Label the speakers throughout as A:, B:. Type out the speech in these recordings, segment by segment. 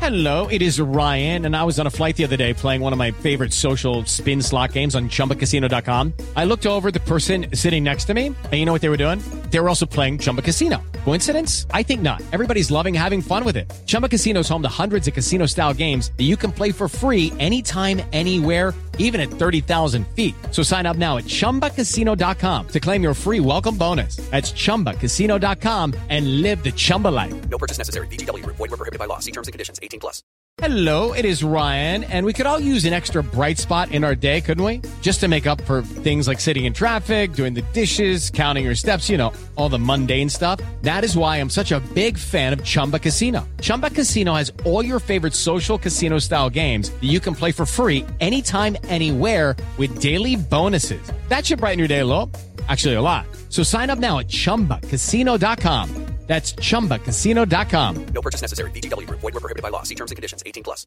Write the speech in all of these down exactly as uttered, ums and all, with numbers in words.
A: Hello, it is Ryan, and I was on a flight the other day playing one of my favorite social spin slot games on Chumba Casino dot com. I looked over at the person sitting next to me, and you know what they were doing? They were also playing Chumba Casino. Coincidence? I think not. Everybody's loving having fun with it. Chumba Casino is home to hundreds of casino-style games that you can play for free anytime, anywhere, even at thirty thousand feet. So sign up now at Chumba Casino dot com to claim your free welcome bonus. That's Chumba Casino dot com and live the Chumba life.
B: No purchase necessary. V G W. Void where prohibited by law. See terms and conditions. eighteen plus.
A: Hello, it is Ryan, and we could all use an extra bright spot in our day, couldn't we? Just to make up for things like sitting in traffic, doing the dishes, counting your steps, you know, all the mundane stuff. That is why I'm such a big fan of Chumba Casino. Chumba Casino has all your favorite social casino-style games that you can play for free anytime, anywhere with daily bonuses. That should brighten your day a little. Actually, a lot. So sign up now at Chumba Casino dot com. That's Chumba Casino dot com.
B: No purchase necessary. V G W. Void where prohibited by law. See terms and conditions. eighteen plus.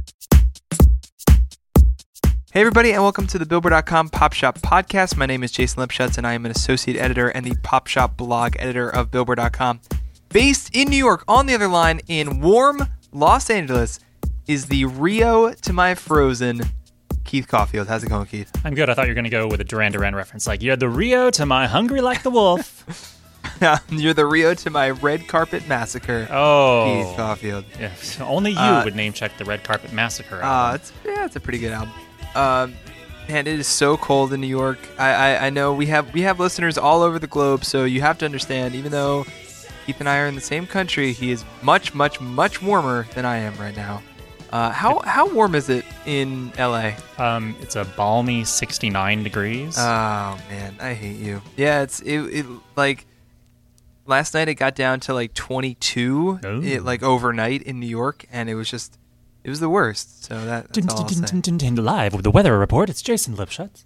C: Hey everybody, and welcome to the Billboard dot com Pop Shop Podcast. My name is Jason Lipschutz, and I am an associate editor and the Pop Shop blog editor of Billboard dot com. Based in New York, on the other line in warm Los Angeles, is the Rio to my Frozen, Keith Caulfield. How's it going, Keith?
D: I'm good. I thought you were going to go with a Duran Duran reference. Like, you're the Rio to my Hungry Like the Wolf.
C: You're the Rio to my Red Carpet Massacre,
D: Oh.
C: Keith Caulfield.
D: Yeah, only you
C: Uh,
D: would name check the Red Carpet Massacre
C: Uh,
D: album.
C: it's, yeah, it's a pretty good album. Um, man, it is so cold in New York. I, I, I know we have we have listeners all over the globe, so you have to understand, even though Keith and I are in the same country, he is much, much, much warmer than I am right now. Uh, how how warm is it in L A?
D: Um, it's a balmy sixty-nine degrees.
C: Oh man, I hate you. Yeah, it's it, it like last night it got down to like twenty-two,
D: Ooh.
C: it, like overnight in New York, and it was just it was the worst. So that, that's all I'll say.
D: Live with the weather report, it's Jason Lipschutz.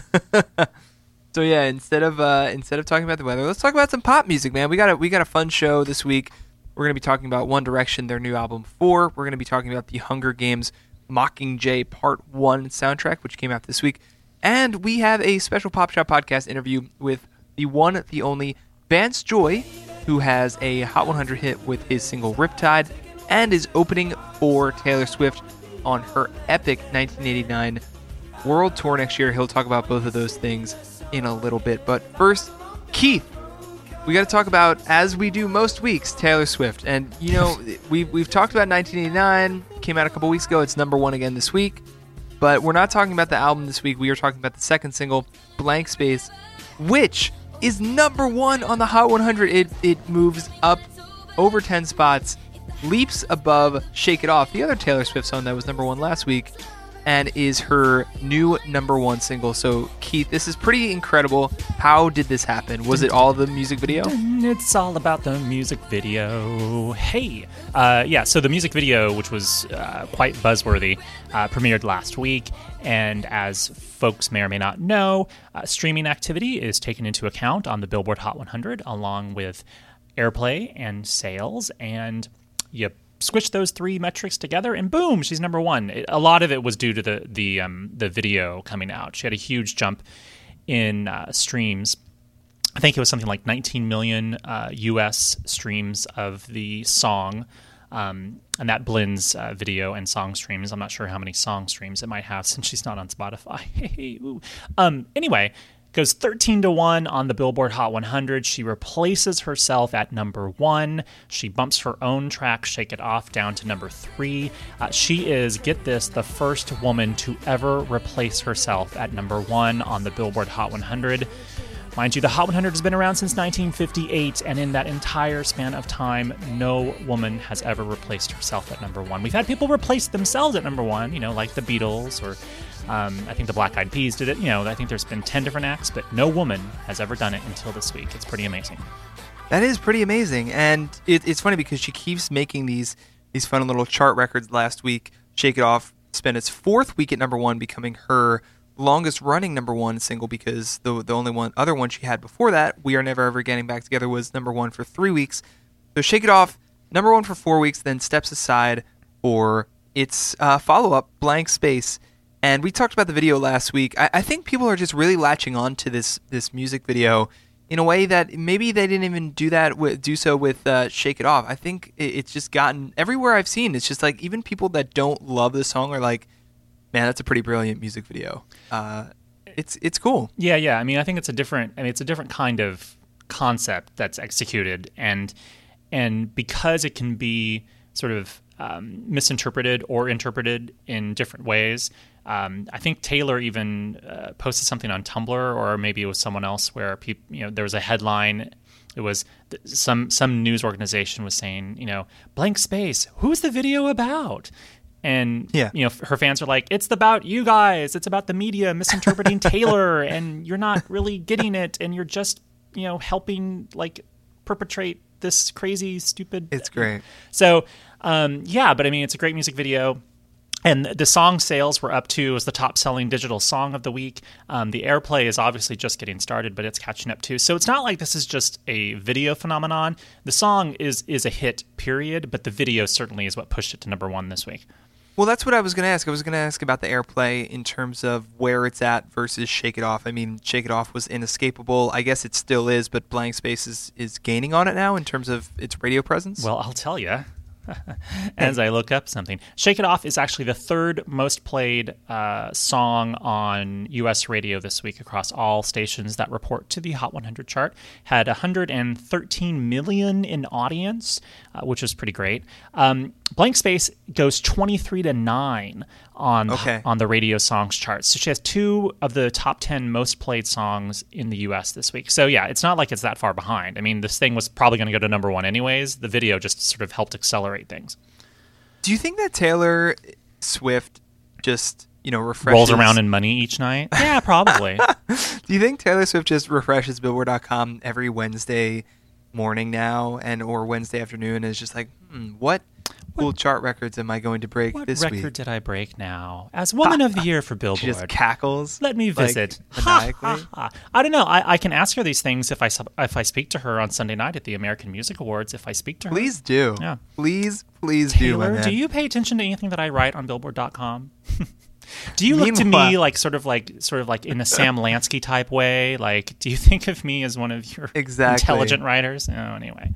C: So yeah, instead of uh, instead of talking about the weather, let's talk about some pop music, man. We got a we got a fun show this week. We're gonna be talking about One Direction, their new album Four. We're gonna be talking about the Hunger Games Mockingjay Part One soundtrack, which came out this week, and we have a special Pop Shop Podcast interview with the one, the only Vance Joy, who has a Hot one hundred hit with his single Riptide, and is opening for Taylor Swift on her epic nineteen eighty-nine world tour next year. He'll talk about both of those things in a little bit. But first, Keith, we got to talk about, as we do most weeks, Taylor Swift. And, you know, we've, we've talked about nineteen eighty-nine, came out a couple weeks ago. It's number one again this week. But we're not talking about the album this week. We are talking about the second single, Blank Space, which is number one on the Hot one hundred. It, it moves up over ten spots, leaps above Shake It Off, the other Taylor Swift song that was number one last week, and is her new number one single. So, Keith, this is pretty incredible. How did this happen? Was it all the music video?
D: It's all about the music video. Hey. Uh, yeah, so the music video, which was uh, quite buzzworthy, uh, premiered last week. And as folks may or may not know, uh, streaming activity is taken into account on the Billboard Hot one hundred, along with airplay and sales. And you switch those three metrics together, and boom, she's number one. It, a lot of it was due to the the um, the video coming out. She had a huge jump in uh, streams. I think it was something like nineteen million uh, U S streams of the song, um, and that blends uh, video and song streams. I'm not sure how many song streams it might have since she's not on Spotify. Ooh. Um, anyway, goes thirteen to one on the Billboard Hot one hundred. She replaces herself at number one. She bumps her own track, Shake It Off, down to number three. Uh, she is, get this, the first woman to ever replace herself at number one on the Billboard Hot one hundred. Mind you, the Hot one hundred has been around since nineteen fifty-eight, and in that entire span of time, no woman has ever replaced herself at number one. We've had people replace themselves at number one, you know, like the Beatles, or um, I think the Black Eyed Peas did it. You know, I think there's been ten different acts, but no woman has ever done it until this week. It's pretty amazing.
C: That is pretty amazing, and it, it's funny because she keeps making these these fun little chart records. Last week, Shake It Off spent its fourth week at number one, becoming her longest running number one single, because the the only one other one she had before that, We Are Never Ever Getting Back Together, was number one for three weeks. So Shake It Off, number one for four weeks, then steps aside for its uh, follow-up, Blank Space. And we talked about the video last week. I, I think people are just really latching on to this this music video in a way that maybe they didn't even do that with, do so with uh, Shake It Off. I think it, it's just gotten everywhere I've seen. It's just like even people that don't love the song are like, man, that's a pretty brilliant music video. Uh, it's it's cool.
D: Yeah, yeah. I mean, I think it's a different. I mean, it's a different kind of concept that's executed, and and because it can be sort of um, misinterpreted or interpreted in different ways. Um, I think Taylor even uh, posted something on Tumblr, or maybe it was someone else, where people, you know, there was a headline. It was th- some some news organization was saying, you know, blank space. Who's the video about? And
C: yeah.
D: you know, her fans are like, it's about you guys. It's about the media misinterpreting Taylor, and you're not really getting it, and you're just, you know, helping like perpetrate this crazy, stupid.
C: It's great.
D: So, um, yeah, but I mean, it's a great music video. And the song sales were up too. It was the top-selling digital song of the week. Um, the airplay is obviously just getting started, but it's catching up too. So it's not like this is just a video phenomenon. The song is is a hit, period, but the video certainly is what pushed it to number one this week.
C: Well, that's what I was going to ask. I was going to ask about the airplay in terms of where it's at versus Shake It Off. I mean, Shake It Off was inescapable. I guess it still is, but Blank Space is, is gaining on it now in terms of its radio presence.
D: Well, I'll tell you. As I look up something. Shake It Off is actually the third most played uh, song on U S radio this week across all stations that report to the Hot one hundred chart. Had one hundred thirteen million in audience, uh, which was pretty great. Um, Blank Space goes twenty-three to nine on
C: okay.
D: on the radio songs charts. So she has two of the top ten most played songs in the U S this week. So yeah, it's not like it's that far behind. I mean, this thing was probably going to go to number one anyways. The video just sort of helped accelerate things.
C: Do you think that Taylor Swift just, you know, refreshes...
D: rolls around in money each night? Yeah, probably.
C: Do you think Taylor Swift just refreshes Billboard dot com every Wednesday morning now and or Wednesday afternoon and is just like, hmm, what cool what, chart records am I going to break
D: what
C: this week?
D: What record did I break now? As Woman of the Year for Billboard.
C: She just cackles.
D: Let me visit.
C: Like, maniacally.
D: Ha, ha, ha. I don't know. I, I can ask her these things if I if I speak to her on Sunday night at the American Music Awards. If I speak to her,
C: please do.
D: Yeah,
C: please, please
D: Taylor,
C: do. My man.
D: Do you pay attention to anything that I write on Billboard dot com? Do you look to me like sort of like sort of like in a Sam Lansky type way? Like, do you think of me as one of your
C: exactly.
D: intelligent writers? Oh, anyway.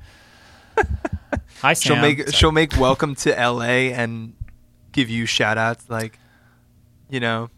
D: Hi, Sam.
C: She'll make
D: Sorry.
C: she'll make Welcome to L A and give you shout outs like, you know,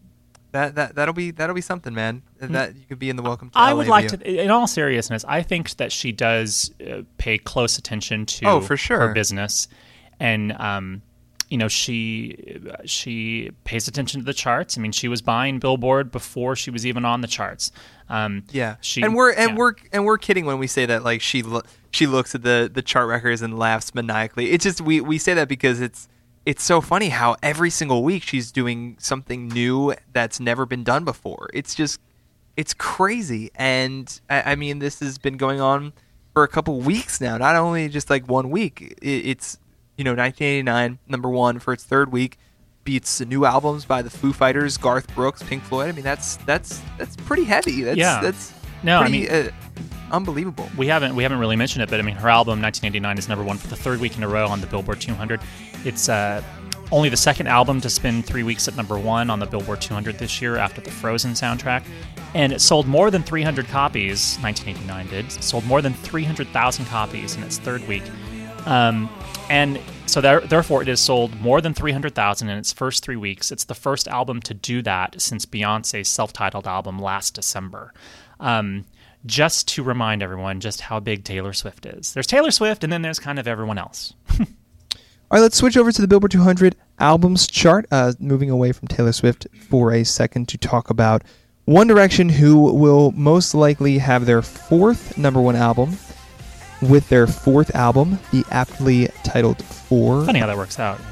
C: that that that'll be that'll be something, man. That you could be in the Welcome to
D: I
C: L A
D: would like
C: video.
D: to, in all seriousness, I think that she does uh, pay close attention to
C: oh, for sure.
D: her business, and um, you know, she she pays attention to the charts. I mean, she was buying Billboard before she was even on the charts. Um,
C: yeah,
D: she
C: and we're and
D: yeah.
C: we're and we're kidding when we say that. Like she lo- she looks at the, the chart records and laughs maniacally. It's just we, we say that because it's it's so funny how every single week she's doing something new that's never been done before. It's just it's crazy, and I, I mean this has been going on for a couple weeks now. Not only just like one week. It, it's you know nineteen eighty-nine number one for its third week. Beats the new albums by the Foo Fighters, Garth Brooks, Pink Floyd. I mean, that's that's that's pretty heavy. That's,
D: yeah.
C: that's
D: no,
C: pretty,
D: I mean,
C: uh, unbelievable.
D: We haven't we haven't really mentioned it, but I mean, her album nineteen eighty-nine is number one for the third week in a row on the Billboard two hundred. It's uh, only the second album to spend three weeks at number one on the Billboard two hundred this year after the Frozen soundtrack, and it sold more than three hundred copies. nineteen eighty-nine did it sold more than three hundred thousand copies in its third week. Um, And so there, therefore, it has sold more than three hundred thousand in its first three weeks. It's the first album to do that since Beyonce's self-titled album last December. Um, just to remind everyone just how big Taylor Swift is. There's Taylor Swift, and then there's kind of everyone else.
C: All right, let's switch over to the Billboard two hundred albums chart, uh, moving away from Taylor Swift for a second to talk about One Direction, who will most likely have their fourth number one album with their fourth album, the aptly titled Four.
D: Funny how that works out.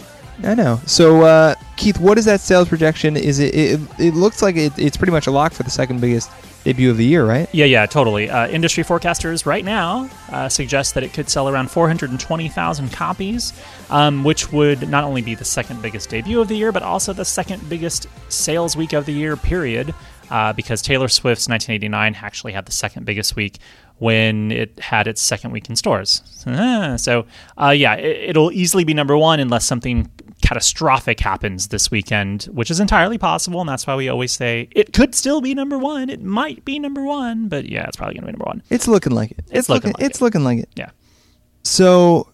C: I know. So, uh, Keith, what is that sales projection? Is it? It, it looks like it, it's pretty much a lock for the second biggest debut of the year, right?
D: Yeah, yeah, totally. Uh, industry forecasters right now uh, suggest that it could sell around four hundred twenty thousand copies, um, which would not only be the second biggest debut of the year, but also the second biggest sales week of the year, period, uh, because Taylor Swift's nineteen eighty-nine actually had the second biggest week when it had its second week in stores. Uh, so, uh, yeah, it, it'll easily be number one unless something catastrophic happens this weekend, which is entirely possible, and that's why we always say it could still be number one. It might be number one, but yeah, it's probably going to be number one.
E: It's looking like it. It's,
D: It's
E: looking.
D: looking like
E: it's
D: it.
E: looking like it.
D: Yeah.
E: So,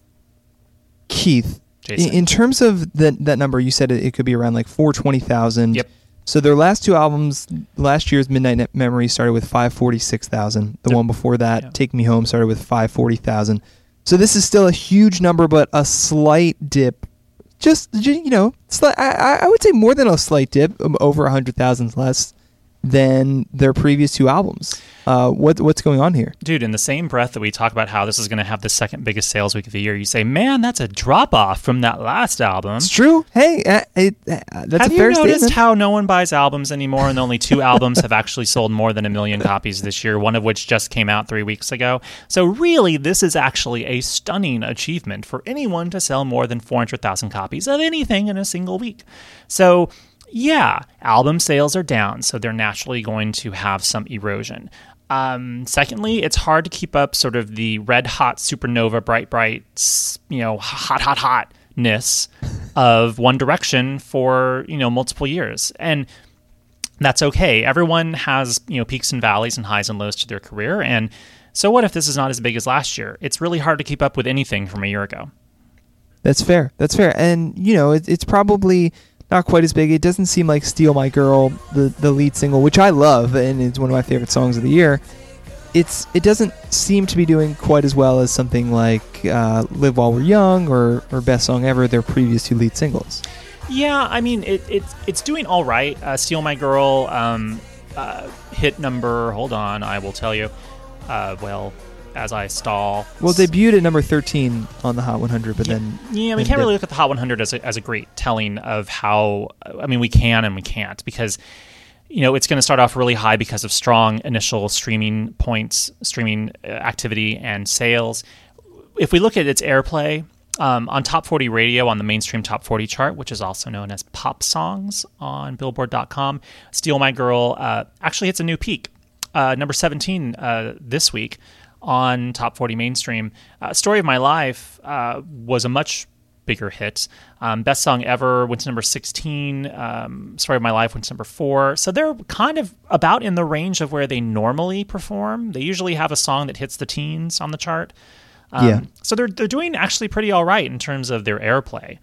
E: Keith, in,
D: Jason.
E: in terms of that that number, you said it, it could be around like four twenty thousand.
D: Yep.
E: So their last two albums, last year's Midnight Ne- Memory started with five forty six thousand. The
D: Yep.
E: one before that,
D: Yeah.
E: Take Me Home, started with five forty thousand. So this is still a huge number, but a slight dip. Just ju- you know, sli- I, I I would say more than a slight dip, um, over a hundred thousand less than their previous two albums. Uh, what what's going on here?
D: Dude, in the same breath that we talk about how this is going to have the second biggest sales week of the year, you say, man, that's a drop off from that last album.
E: It's true. Hey, uh, it, uh, that's
D: Have
E: a fair
D: you noticed
E: statement.
D: how no one buys albums anymore, and only two albums have actually sold more than a million copies this year, one of which just came out three weeks ago? So really, this is actually a stunning achievement for anyone to sell more than four hundred thousand copies of anything in a single week. So yeah, album sales are down, so they're naturally going to have some erosion. Um, secondly, it's hard to keep up sort of the red hot supernova, bright, bright, s- you know, hot, hot, hotness of One Direction for, you know, multiple years. And that's okay. Everyone has, you know, peaks and valleys and highs and lows to their career. And so what if this is not as big as last year? It's really hard to keep up with anything from a year ago.
E: That's fair. That's fair. And, you know, it, it's probably not quite as big. It doesn't seem like Steal My Girl, the, the lead single, which I love, and it's one of my favorite songs of the year. It's It doesn't seem to be doing quite as well as something like uh, Live While We're Young or, or Best Song Ever, their previous two lead singles.
D: Yeah, I mean, it, it's it's doing all right. Uh, Steal My Girl um, uh, hit number, hold on, I will tell you. Uh, well, as I stall.
E: Well, debuted at number thirteen on the Hot one hundred, but
D: Yeah,
E: then...
D: yeah, we
E: then
D: can't really
E: did-
D: look at the Hot one hundred as a, as a great telling of how, I mean, we can and we can't, because, you know, it's going to start off really high because of strong initial streaming points, streaming uh, activity and sales. If we look at its airplay, um, on Top forty Radio, on the mainstream Top forty chart, which is also known as Pop Songs on Billboard dot com, Steal My Girl uh, actually hits a new peak, uh, number seventeen uh, this week on Top forty Mainstream. Uh, Story of My Life uh, was a much bigger hit. Um, Best Song Ever went to number sixteen. Um, Story of My Life went to number four. So they're kind of about in the range of where they normally perform. They usually have a song that hits the teens on the chart. Um,
E: Yeah.
D: So they're they're doing actually pretty all right in terms of their airplay.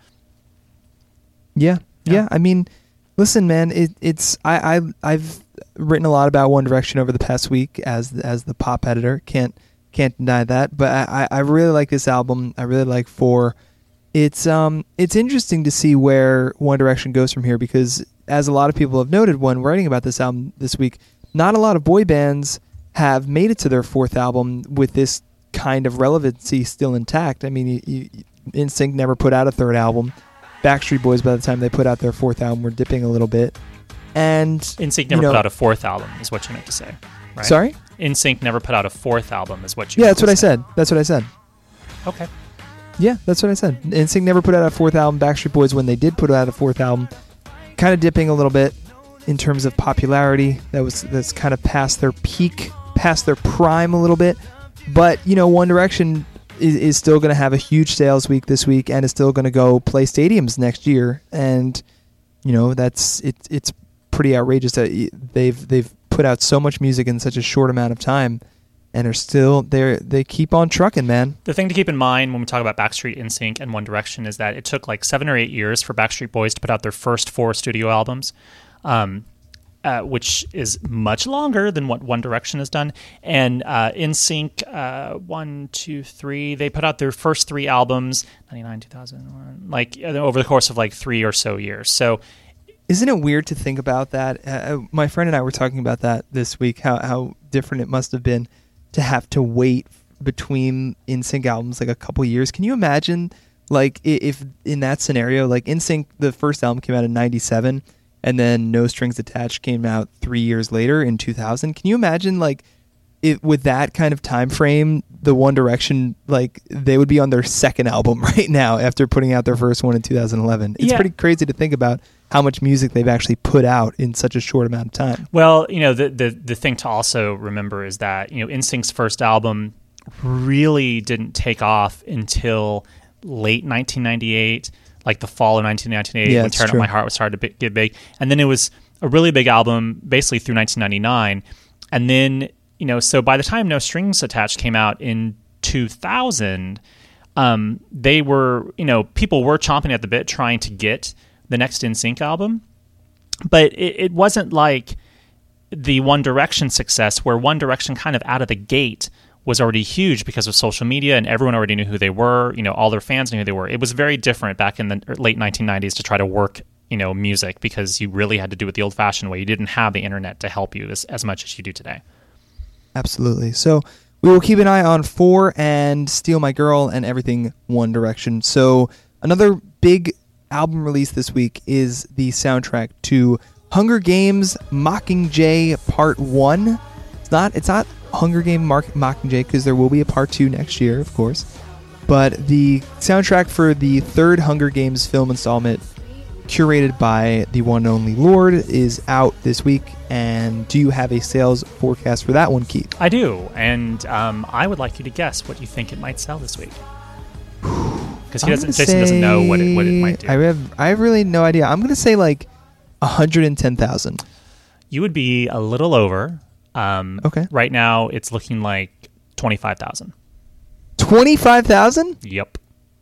E: Yeah, yeah.
D: Yeah.
E: I mean, listen, man. It, it's I, I I've written a lot about One Direction over the past week as as the pop editor. Can't can't deny that. But I, I really like this album. I really like Four. It's um it's interesting to see where One Direction goes from here, because as a lot of people have noted when writing about this album this week, not a lot of boy bands have made it to their fourth album with this kind of relevancy still intact. I mean, you, you, N Sync never put out a third album. Backstreet Boys, by the time they put out their fourth album, were dipping a little bit. And
D: N Sync
E: you
D: never
E: know-
D: put out a fourth album, is what you meant to say, right?
E: Sorry?
D: N Sync never put out a fourth album, is what you
E: Yeah,
D: meant
E: that's what
D: to
E: I
D: say.
E: said. That's what I said.
D: Okay.
E: Yeah, that's what I said. N Sync never put out a fourth album. Backstreet Boys, when they did put out a fourth album, kind of dipping a little bit in terms of popularity. That was that's kind of past their peak, past their prime a little bit. But you know, One Direction is, is still going to have a huge sales week this week, and is still going to go play stadiums next year. And you know, that's it. It's pretty outrageous that they've they've put out so much music in such a short amount of time, and are still they they keep on trucking, man.
D: The thing to keep in mind when we talk about Backstreet, N Sync, and One Direction is that it took like seven or eight years for Backstreet Boys to put out their first four studio albums, um, uh, which is much longer than what One Direction has done. And uh, N Sync, uh, one, two, three, they put out their first three albums, ninety-nine, two thousand one, like over the course of like three or so years. So
E: Isn't it weird to think about that? Uh, my friend and I were talking about that this week, how, how different it must have been to have to wait between N Sync albums like a couple years. Can you imagine, like, i- if in that scenario, like N Sync, the first album came out in ninety-seven, and then No Strings Attached came out three years later in two thousand. Can you imagine, like, it with that kind of time frame, the One Direction, like, they would be on their second album right now after putting out their first one in two thousand eleven. It's
D: Yeah.
E: pretty crazy to think about how much music they've actually put out in such a short amount of time.
D: Well, you know, the, the the thing to also remember is that, you know, N Sync's first album really didn't take off until late nineteen ninety-eight, like the fall of nineteen ninety-eight
E: Yeah,
D: when
E: it's
D: Tearing Up
E: true.
D: My Heart was starting to bi- get big. And then it was a really big album basically through nineteen ninety-nine. And then, you know, so by the time No Strings Attached came out in two thousand, um, they were, you know, people were chomping at the bit trying to get the next N Sync album. But it, it wasn't like the One Direction success, where One Direction kind of out of the gate was already huge because of social media and everyone already knew who they were. You know, all their fans knew who they were. It was very different back in the late nineteen nineties to try to work, you know, music, because you really had to do it the old-fashioned way. You didn't have the internet to help you as, as much as you do today.
E: Absolutely. So we will keep an eye on Four and Steal My Girl and everything One Direction. So another big album release this week is the soundtrack to Hunger Games Mockingjay Part One. It's not. It's not Hunger Game Mark, Mockingjay, because there will be a Part Two next year, of course. But the soundtrack for the third Hunger Games film installment, curated by the one and only Lorde, is out this week. And do you have a sales forecast for that one, Keith?
D: I do, and um, I would like you to guess what you think it might sell this week. Because he doesn't, Jason doesn't know what it, what it might do.
E: I have, I have really no idea. I'm going to say like one hundred ten thousand.
D: You would be a little over. Um,
E: Okay.
D: Right now, it's looking like twenty-five thousand.
E: twenty-five thousand?
D: Yep.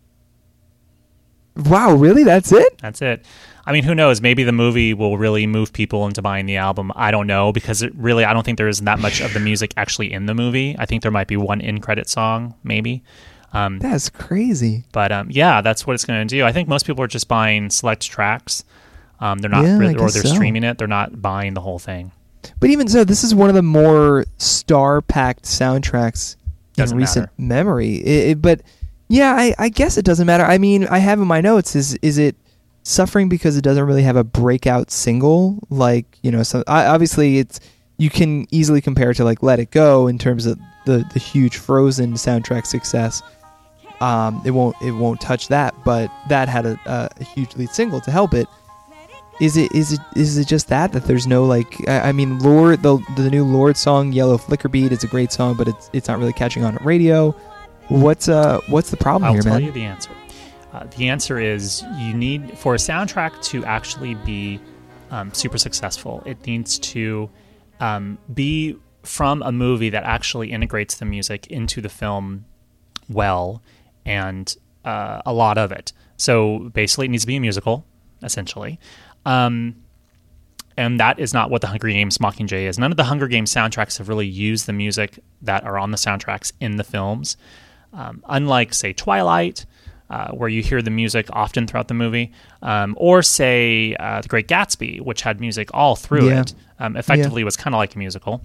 E: Wow, really? That's it?
D: That's it. I mean, who knows? Maybe the movie will really move people into buying the album. I don't know, because it really, I don't think there is that much of the music actually in the movie. I think there might be one in-credit song, maybe. Um,
E: That's crazy.
D: but um, yeah, that's what it's going to do. I think most people are just buying select tracks. Um, they're not,
E: Yeah, I
D: really, or
E: guess
D: they're
E: so.
D: streaming it. They're not buying the whole thing.
E: But even so, this is one of the more star-packed soundtracks
D: Doesn't
E: in recent
D: matter.
E: memory. It, it, but yeah, I, I guess it doesn't matter. I mean, I have in my notes, is is it suffering because it doesn't really have a breakout single? Like, you know, so I, obviously it's, you can easily compare it to like Let It Go in terms of the, the huge Frozen soundtrack success. Um, it won't it won't touch that, but that had a, a, a huge lead single to help it. Is it is it is it just that that there's no like I, I mean Lorde the the new Lorde song Yellow Flicker Beat is a great song, but it's it's not really catching on at radio. What's uh what's the problem
D: I'll
E: here,
D: tell
E: man?
D: you the answer. Uh, the answer is you need, for a soundtrack to actually be um, super successful, it needs to um, be from a movie that actually integrates the music into the film well, and uh, a lot of it. So basically it needs to be a musical, essentially. Um, and that is not what the Hunger Games Mockingjay is. None of the Hunger Games soundtracks have really used the music that are on the soundtracks in the films. Um, unlike, say, Twilight, uh, where you hear the music often throughout the movie, um, or, say, uh, The Great Gatsby, which had music all through
E: Yeah.
D: it. Um, effectively, was kind of like a musical,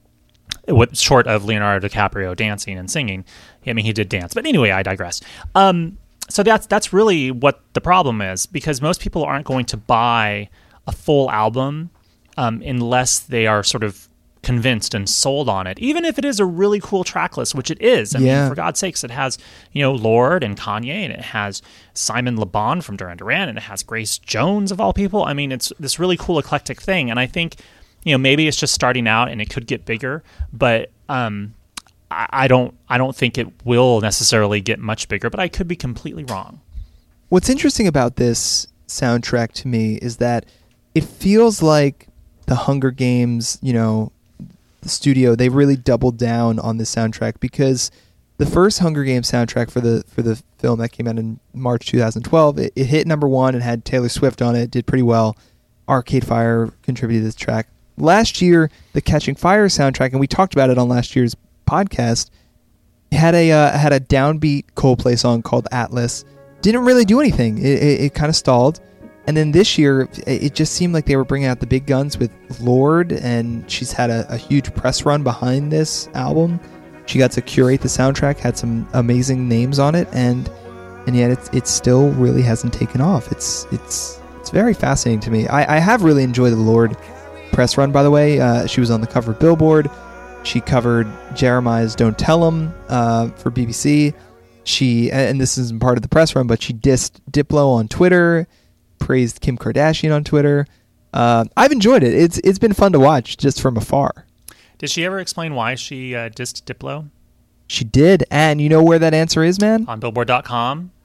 D: with, short of Leonardo DiCaprio dancing and singing. I mean, he did dance. But anyway, I digress. Um, so that's that's really what the problem is, because most people aren't going to buy a full album um, unless they are sort of convinced and sold on it, even if it is a really cool track list, which it is. I
E: Yeah.
D: mean, for God's sakes, it has, you know, Lorde and Kanye, and it has Simon Le Bon from Duran Duran, and it has Grace Jones, of all people. I mean, it's this really cool eclectic thing, and I think, you know, maybe it's just starting out and it could get bigger, but um, I, I don't, I don't think it will necessarily get much bigger, but I could be completely wrong.
E: What's interesting about this soundtrack to me is that it feels like the Hunger Games, you know, the studio, they really doubled down on this soundtrack, because the first Hunger Games soundtrack for the for the film that came out in March twenty twelve, it, it hit number one and had Taylor Swift on it, did pretty well. Arcade Fire contributed to this track. Last year, the Catching Fire soundtrack, and we talked about it on last year's podcast, had a uh, had a downbeat Coldplay song called Atlas. Didn't really do anything. It, it, it kind of stalled. And then this year, it, it just seemed like they were bringing out the big guns with Lorde, and she's had a, a huge press run behind this album. She got to curate the soundtrack, had some amazing names on it, and and yet it's it still really hasn't taken off. It's it's it's very fascinating to me. I, I have really enjoyed the Lorde press run, by the way. Uh, she was on the cover of Billboard. She covered Jeremiah's Don't Tell 'Em uh, for B B C. She, and this isn't part of the press run, but she dissed Diplo on Twitter, praised Kim Kardashian on Twitter. Uh, I've enjoyed it. It's It's been fun to watch just from afar.
D: Did she ever explain why she uh, dissed Diplo?
E: She did, and you know where that answer is, man?
D: On Billboard dot com?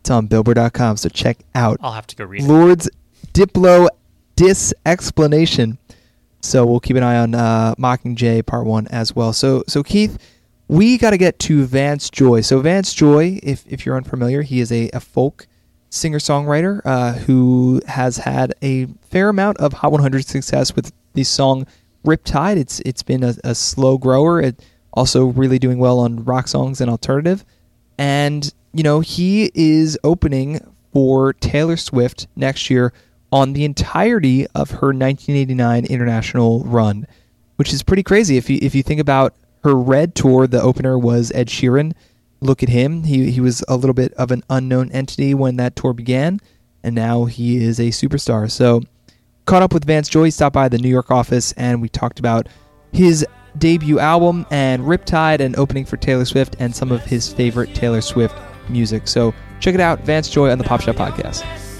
E: It's on billboard dot com, so check out
D: I'll have to go read it.
E: Lord's Diplo Dis Explanation. So we'll keep an eye on uh, Mockingjay Part One as well. So, so Keith, we got to get to Vance Joy. So Vance Joy, if if you're unfamiliar, he is a, a folk singer-songwriter uh, who has had a fair amount of Hot one hundred success with the song Riptide. It's it's been a, a slow grower. It also really doing well on rock songs and alternative. And you know he is opening for Taylor Swift next year on the entirety of her nineteen eighty-nine international run, which is pretty crazy. If you if you think about her Red tour, the opener was Ed Sheeran. Look at him. He he was a little bit of an unknown entity when that tour began, and now he is a superstar. So, caught up with Vance Joy, stopped by the New York office, and we talked about his debut album and Riptide and opening for Taylor Swift and some of his favorite Taylor Swift music. So, check it out, Vance Joy on the Pop Shop Podcast.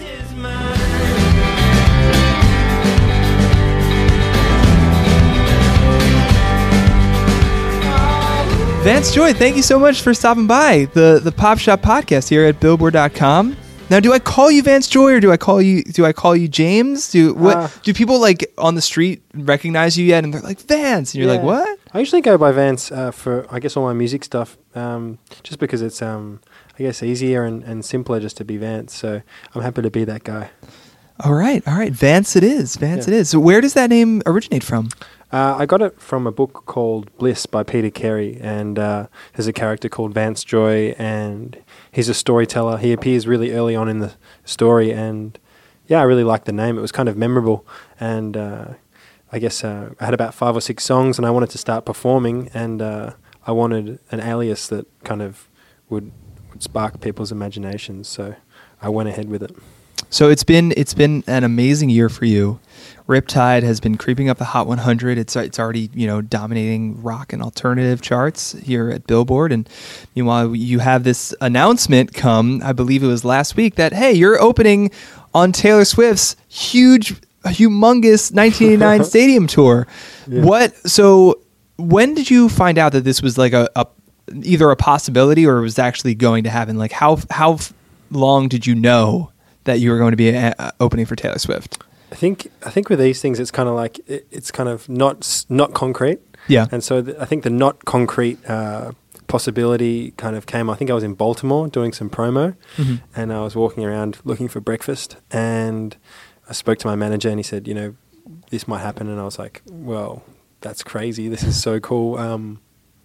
E: Vance Joy, thank you so much for stopping by the, the Pop Shop Podcast here at billboard dot com. Now, do I call you Vance Joy or do I call you do I call you James? Do what uh, do people like on the street recognize you yet? And they're like Vance, and you're yeah. like, what?
F: I usually go by Vance uh, for I guess all my music stuff, um, just because it's um, I guess easier and, and simpler just to be Vance. So I'm happy to be that guy.
E: All right, all right, Vance it is, Vance yeah. it is. So where does that name originate from?
F: Uh, I got it from a book called Bliss by Peter Carey, and uh, there's a character called Vance Joy, and he's a storyteller. He appears really early on in the story, and yeah, I really liked the name. It was kind of memorable, and uh, I guess uh, I had about five or six songs, and I wanted to start performing, and uh, I wanted an alias that kind of would, would spark people's imaginations, so I went ahead with it.
E: So it's been it's been an amazing year for you. Riptide has been creeping up the Hot one hundred. It's it's already, you know, dominating rock and alternative charts here at Billboard. And meanwhile, you have this announcement come, I believe it was last week, that, hey, you're opening on Taylor Swift's huge, humongous nineteen eighty-nine stadium tour. Yeah. What? So when did you find out that this was like a, a either a possibility or it was actually going to happen? Like how how long did you know that you were going to be a, opening for Taylor Swift?
F: I think I think with these things, it's kind of like it, it's kind of not not concrete.
E: Yeah.
F: And so the, I think the not concrete uh, possibility kind of came. I think I was in Baltimore doing some promo, mm-hmm. and I was walking around looking for breakfast, and I spoke to my manager, and he said, you know, this might happen, and I was like, well, that's crazy. This is so cool. Um,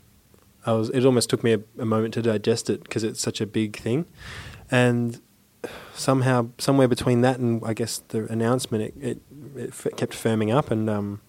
F: I was. It almost took me a, a moment to digest it because it's such a big thing, and somehow, somewhere between that and I guess the announcement, it, it, it f- kept firming up, and um,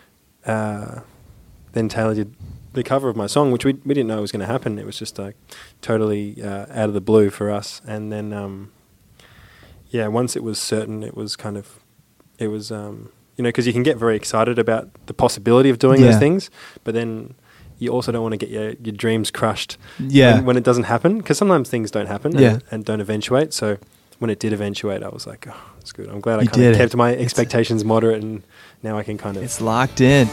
F: uh, then Taylor did the cover of my song, which we we didn't know was going to happen. It was just like totally uh, out of the blue for us. And then, um, yeah, once it was certain, it was kind of, it was, um, you know, because you can get very excited about the possibility of doing yeah. those things, but then you also don't want to get your, your dreams crushed
E: yeah.
F: when, when it doesn't happen, because sometimes things don't happen
E: yeah.
F: and, and don't eventuate. So when it did eventuate, I was like, oh, it's good. I'm glad I
E: you
F: kind of kept
E: it.
F: my
E: It's
F: expectations moderate, and now I can kind of...
E: It's locked in.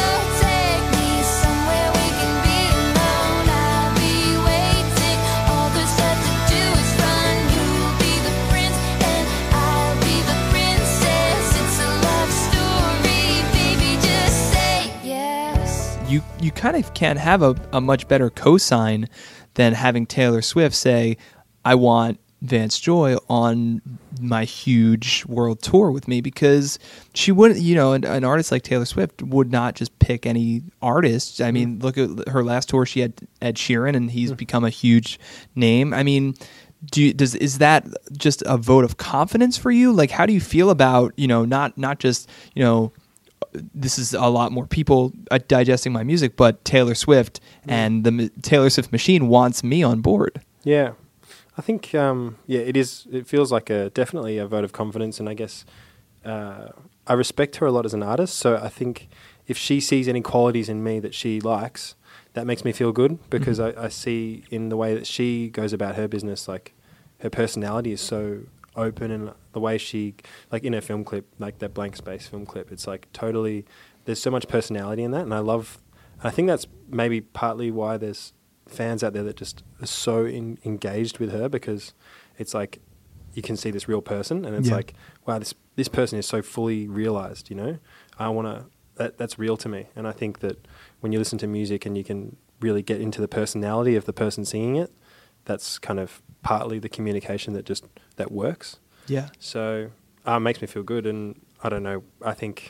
E: You you kind of can't have a, a much better cosign than having Taylor Swift say, I want Vance Joy on my huge world tour with me, because she wouldn't, you know, an, an artist like Taylor Swift would not just pick any artist. I mean, look at her last tour. She had Ed Sheeran, and he's become a huge name. I mean, do you, does is that just a vote of confidence for you? Like, how do you feel about, you know, not not just, you know, this is a lot more people uh, digesting my music, but Taylor Swift and the M- Taylor Swift machine wants me on board.
F: Yeah, I think um, yeah, it is. It feels like a definitely a vote of confidence, and I guess uh, I respect her a lot as an artist. So I think if she sees any qualities in me that she likes, that makes me feel good, because mm-hmm. I, I see in the way that she goes about her business, like her personality is so open, and the way she, like in her film clip, like that Blank Space film clip, it's like totally, there's so much personality in that, and I love, I think that's maybe partly why there's fans out there that just are so in, engaged with her, because it's like you can see this real person, and it's
E: Yeah.
F: like, wow, this this person is so fully realized. You know, I want to. That that's real to me, and I think that when you listen to music and you can really get into the personality of the person singing it, that's kind of partly the communication that just that works.
E: Yeah.
F: So uh, it makes me feel good, and I don't know. I think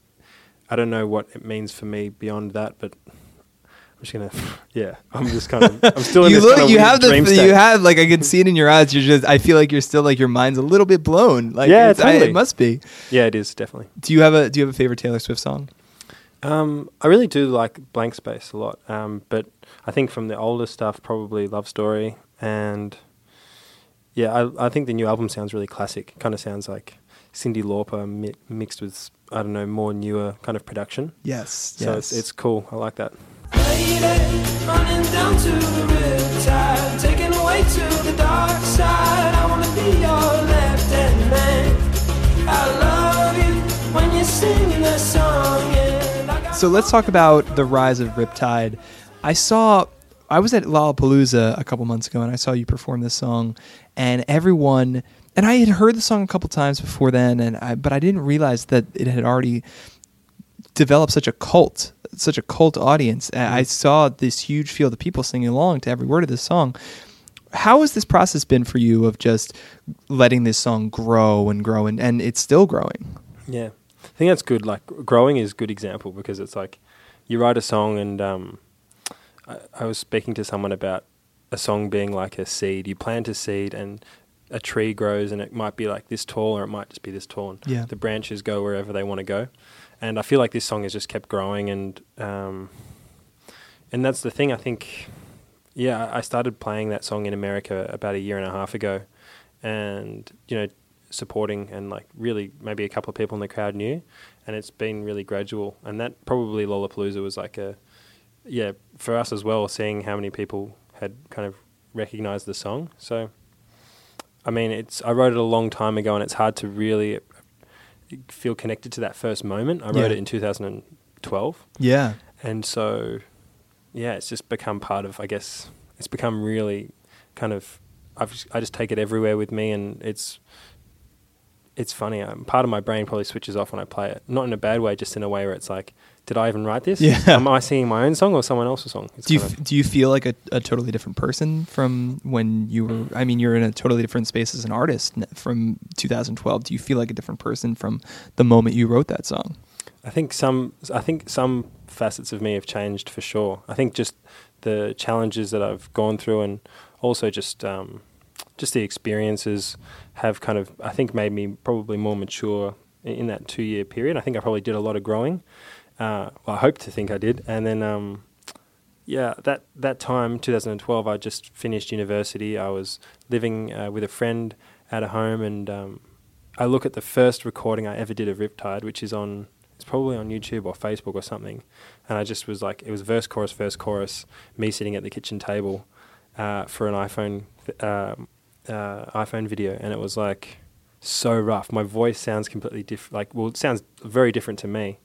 F: I don't know what it means for me beyond that, but I'm just gonna, yeah. I'm just kind of, I'm still in
E: you
F: this
E: look,
F: kind of
E: you
F: weird
E: have the,
F: dream state.
E: you have like I can see it in your eyes. You're just, I feel like you're still like your mind's a little bit blown. Like
F: Yeah,
E: it's, I,
F: totally.
E: it must be.
F: Yeah, it is definitely.
E: Do you have a Do you have a favorite Taylor Swift song?
F: Um, I really do like Blank Space a lot, um, but I think from the older stuff, probably Love Story, and yeah, I, I think the new album sounds really classic. Kind of sounds like Cyndi Lauper mi- mixed with, I don't know, more newer kind of production.
E: Yes.
F: So
E: yes.
F: it's, it's cool. I like that.
G: Lady, running down to the riptide, taken away to the dark side. I wanna be your left-hand man. I love you when you're singing that song. And I got
E: So let's talk about the rise of Riptide. I saw, I was at Lollapalooza a couple months ago, and I saw you perform this song, and everyone, and I had heard the song a couple times before then, and I, but I didn't realize that it had already developed such a cult, such a cult audience. And I saw this huge field of people singing along to every word of this song. How has this process been for you of just letting this song grow and grow, and, and it's still growing?
F: Yeah, I think that's good. Like growing is a good example because it's like you write a song, and um, I, I was speaking to someone about a song being like a seed. You plant a seed, and a tree grows, and it might be like this tall, or it might just be this tall. And
E: Yeah.
F: the branches go wherever they want to go, and I feel like this song has just kept growing, and um, and that's the thing. I think, yeah, I started playing that song in America about a year and a half ago, and you know. supporting and like really maybe a couple of people in the crowd knew, and it's been really gradual, and that probably Lollapalooza was like a yeah for us as well, seeing how many people had kind of recognized the song. So I mean it's I wrote it a long time ago, and it's hard to really feel connected to that first moment. I wrote
E: Yeah.
F: it in two thousand twelve,
E: Yeah.
F: and so yeah it's just become part of, I guess it's become really kind of I've just, I just take it everywhere with me, and it's It's funny. Um, part of my brain probably switches off when I play it. Not in a bad way, just in a way where it's like, did I even write this?
E: Yeah.
F: Am I singing my own song or someone else's song? It's
E: Do you
F: kind
E: f- do you feel like a, a totally different person from when you were? I mean, you're in a totally different space as an artist n- from two thousand twelve. Do you feel like a different person from the moment you wrote that song?
F: I think some. I think some facets of me have changed for sure. I think just the challenges that I've gone through, and also just um, just the experiences have kind of, I think, made me probably more mature in, in that two year period. I think I probably did a lot of growing. Uh, well, I hope to think I did, and then. Um, Yeah, that, that time, two thousand twelve, I just finished university. I was living uh, with a friend at a home, and um, I look at the first recording I ever did of Riptide, which is on, it's probably on YouTube or Facebook or something, and I just was like, it was verse, chorus, verse, chorus, me sitting at the kitchen table uh, for an iPhone uh, uh, iPhone video, and it was like so rough. My voice sounds completely different, like, well, it sounds very different to me.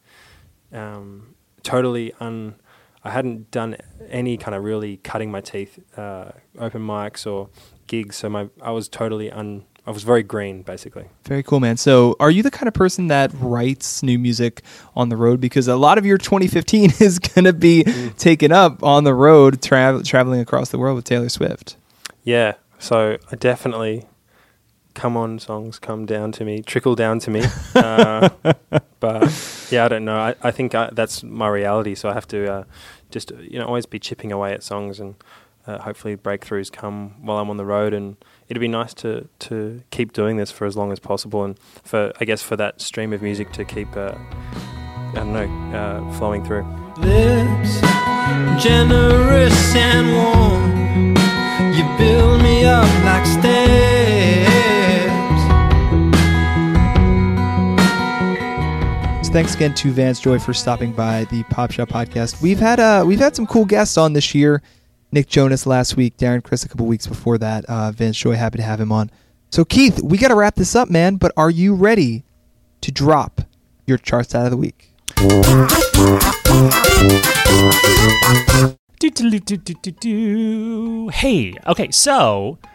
F: Um, totally un... I hadn't done any kind of really cutting my teeth, uh, open mics or gigs, so my I was totally un. I was very green, basically.
E: Very cool, man. So, are you the kind of person that writes new music on the road? Because a lot of your twenty fifteen is going to be mm. taken up on the road, tra- traveling across the world with Taylor Swift.
F: Yeah, so I definitely come on songs come down to me, trickle down to me. uh, but yeah, I don't know. I, I think I, that's my reality, so I have to uh, just you know always be chipping away at songs, and uh, hopefully breakthroughs come while I'm on the road. And it'd be nice to to keep doing this for as long as possible, and for I guess for that stream of music to keep uh, I don't know uh, flowing through.
G: Lips, generous and warm. You build me up like stairs.
E: Thanks again to Vance Joy for stopping by the Pop Shop Podcast. We've had uh, we've had some cool guests on this year. Nick Jonas last week, Darren Criss a couple weeks before that. Uh, Vance Joy, happy to have him on. So Keith, we got to wrap this up, man. But are you ready to drop your charts out of the week?
D: Do, do, do, do, do, do. Hey, okay, so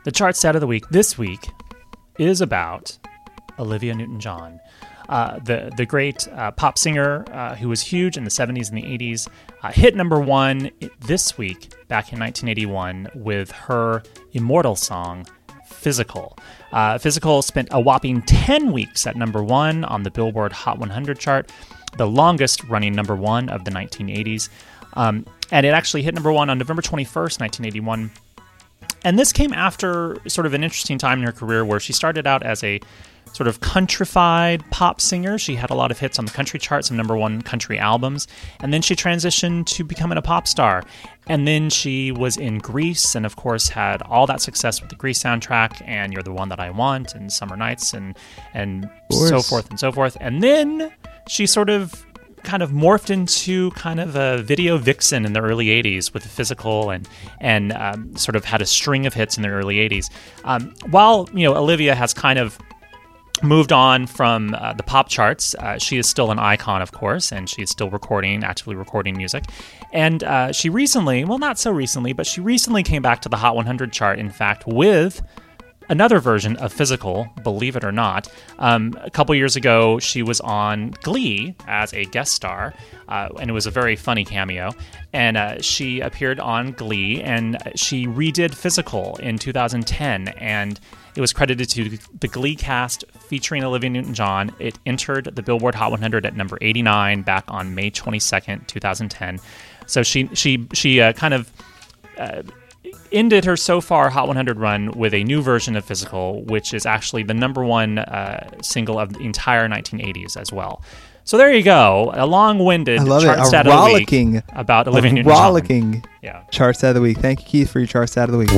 D: The chart stat of the week this week is about Olivia Newton-John. Uh, the the great uh, pop singer uh, who was huge in the seventies and the eighties, uh, hit number one this week back in nineteen eighty-one with her immortal song, Physical. Uh, Physical spent a whopping ten weeks at number one on the Billboard Hot one hundred chart, the longest running number one of the nineteen eighties. Um, and it actually hit number one on November twenty-first, nineteen eighty-one. And this came after sort of an interesting time in her career where she started out as a sort of countrified pop singer. She had a lot of hits on the country charts, some number one country albums, and then she transitioned to becoming a pop star. And then she was in Grease, and of course had all that success with the Grease soundtrack, and You're the One That I Want, and Summer Nights, and and so forth and so forth. And then she sort of kind of morphed into kind of a video vixen in the early eighties with Physical, and and um, sort of had a string of hits in the early eighties. Um, while, you know, Olivia has kind of moved on from uh, the pop charts, Uh, she is still an icon, of course, and she's still recording, actively recording music. And uh, she recently, well, not so recently, but she recently came back to the Hot one hundred chart, in fact, with another version of Physical, believe it or not. Um, a couple years ago, she was on Glee as a guest star, uh, and it was a very funny cameo. And uh, she appeared on Glee, and she redid Physical in two thousand ten, and it was credited to the Glee cast featuring Olivia Newton-John. It entered the Billboard Hot one hundred at number eighty-nine back on May twenty-second, twenty ten. So she she she uh, kind of uh, ended her so far Hot one hundred run with a new version of Physical, which is actually the number one uh, single of the entire nineteen eighties as well. So there you go, a long-winded chart stat of the week about Olivia Newton-John.
E: Rollicking
D: yeah.
E: chart stat of the week. Thank you, Keith, for your chart stat of the week.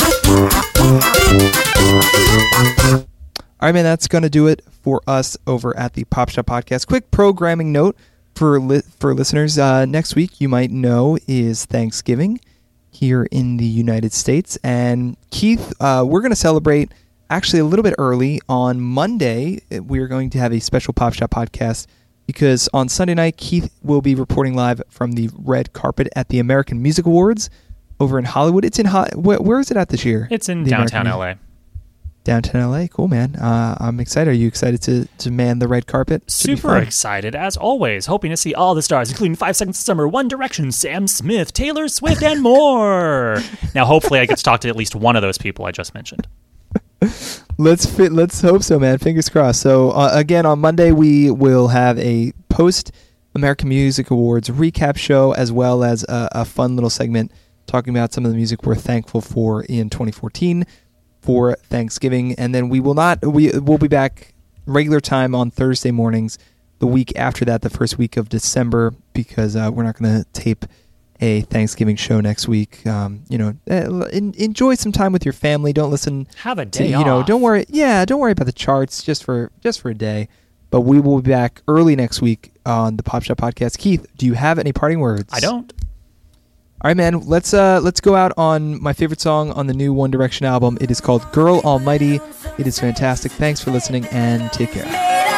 E: All right, man, that's going to do it for us over at the Pop Shop Podcast. Quick programming note for li- for listeners. Uh, next week, you might know, is Thanksgiving here in the United States. And Keith, uh, we're going to celebrate actually a little bit early. On Monday, we're going to have a special Pop Shop Podcast because on Sunday night, Keith will be reporting live from the red carpet at the American Music Awards over in Hollywood. It's in Ho- where, where is it at this year?
D: It's in
E: the
D: downtown
E: American
D: L A.
E: Downtown L A. Cool, man. Uh, I'm excited. Are you excited to, to man the red carpet?
D: Super excited, as always. Hoping to see all the stars, including Five Seconds of Summer, One Direction, Sam Smith, Taylor Swift, and more. Now, hopefully I get to talk to at least one of those people I just mentioned.
E: Let's fit, let's hope so, man. Fingers crossed. So uh, again, on Monday we will have a post American Music Awards recap show, as well as a, a fun little segment talking about some of the music we're thankful for in twenty fourteen for Thanksgiving. And then we will not we will be back regular time on Thursday mornings the week after that, the first week of December, because uh, we're not going to tape a Thanksgiving show next week. Um, you know, uh, en- enjoy some time with your family. Don't listen.
D: Have a
E: to,
D: day
E: you
D: off.
E: know, don't worry. Yeah, don't worry about the charts just for just for a day. But we will be back early next week on the Pop Shop Podcast. Keith, do you have any parting words?
D: I don't.
E: All right, man. Let's uh, let's go out on my favorite song on the new One Direction album. It is called "Girl Almighty." It is fantastic. Thanks for listening and take care.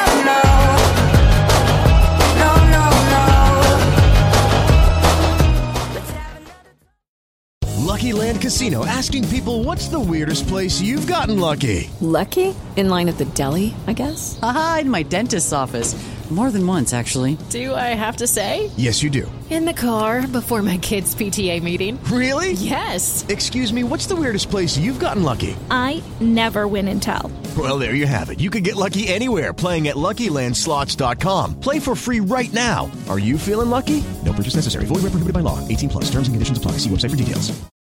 H: Lucky Land Casino, asking people, what's the weirdest place you've gotten lucky?
I: Lucky? In line at the deli, I guess?
J: Aha, in my dentist's office. More than once, actually.
I: Do I have to say?
H: Yes, you do.
I: In the car before my kids' P T A meeting.
H: Really?
I: Yes.
H: Excuse me, what's the weirdest place you've gotten lucky?
K: I never win and tell.
H: Well, there you have it. You can get lucky anywhere, playing at Lucky Land Slots dot com. Play for free right now. Are you feeling lucky? No purchase necessary. Void where prohibited by law. eighteen plus. Terms and conditions apply. See website for details.